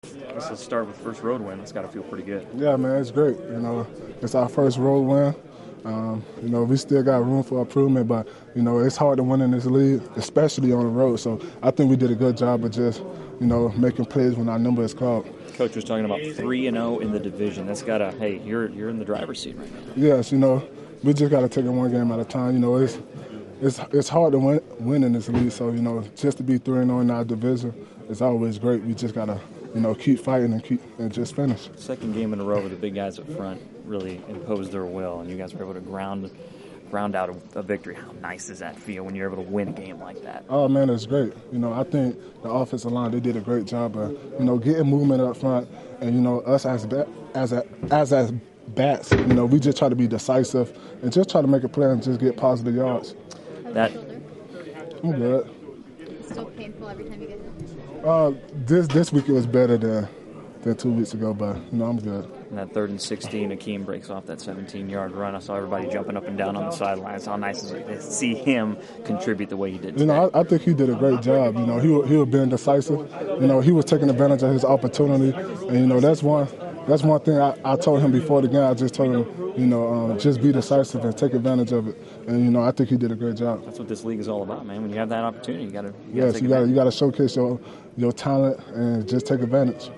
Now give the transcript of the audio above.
Let's start with the first road win. That's got to feel pretty good. Yeah, man, it's great. It's our first road win. We still got room for improvement, but, it's hard to win in this league, especially on the road. So I think we did a good job of just, making plays when our number is called. Coach was talking about 3-0 in the division. That's got to, hey, you're in the driver's seat right now. Yes, we just got to take it one game at a time. It's hard to win in this league. So, just to be 3-0 in our division is always great. We just got to, keep fighting and just finish. Second game in a row where the big guys up front really imposed their will, and you guys were able to ground out a victory. How nice does that feel when you're able to win a game like that? Oh, man, it's great. I think the offensive line, they did a great job of, getting movement up front. And, us as bats, we just try to be decisive and just try to make a play and just get positive yards. I'm good. Still painful every time you get hit? This week it was better than 2 weeks ago, but, I'm good. And that 3rd and 16, Akeem breaks off that 17-yard run. I saw everybody jumping up and down on the sidelines. How nice is it to see him contribute the way he did today? I think he did a great job. He was being decisive. He was taking advantage of his opportunity. And, that's one thing I told him before the game. I just told him, just be decisive and take advantage of it. And, I think he did a great job. That's what this league is all about, man. When you have that opportunity, you got to you got to showcase your talent and just take advantage.